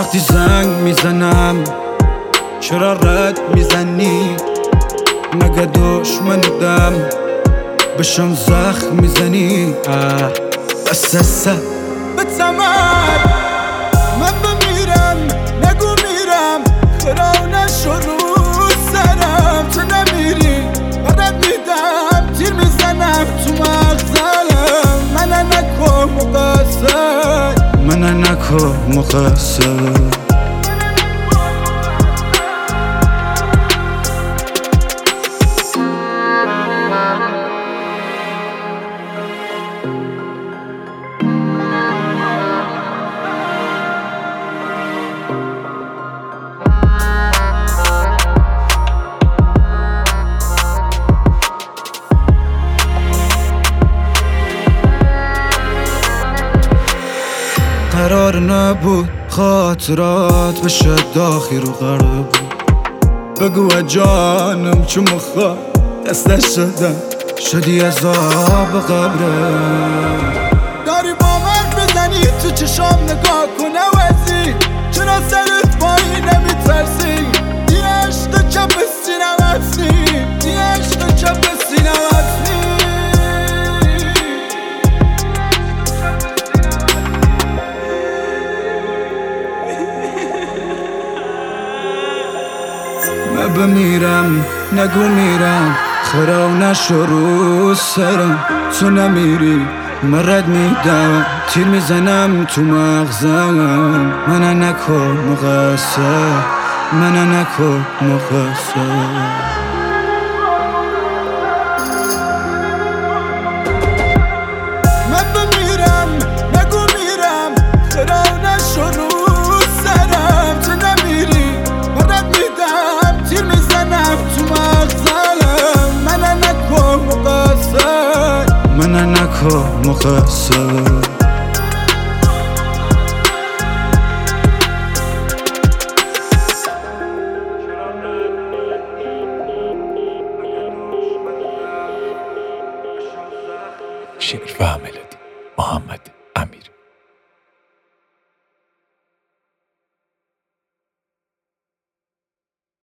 وقتی زنگ میزنم چرا رد میزنی؟ مگه دشمنیدم بهشون زخم میزنی؟ بس به تمام من بمیرم نگو میرم خرا نشو رو سرم تو نمیری برد میدم تیر میزنم تو مغزم من نکن مقصر من نکن مقصر قرار نبود خاطرات بشه داخل رو قرار بود بگو جانم چون مخواه دستش شدم شدی عذاب قبره داری با من بزنی تو چشام نگاه کن عوضی چرا سرت پایی نمیترسی یه عشق چپ سینم هستی یه عشق چپ سینم هستی من بمیرم نگو میرم خرا نشو رو سرم تو نمیری من رد میدم تیر میزنم تو مغزم من نکن مقصر من نکن مقصر من نکن مقصر شعر و ملودی محمد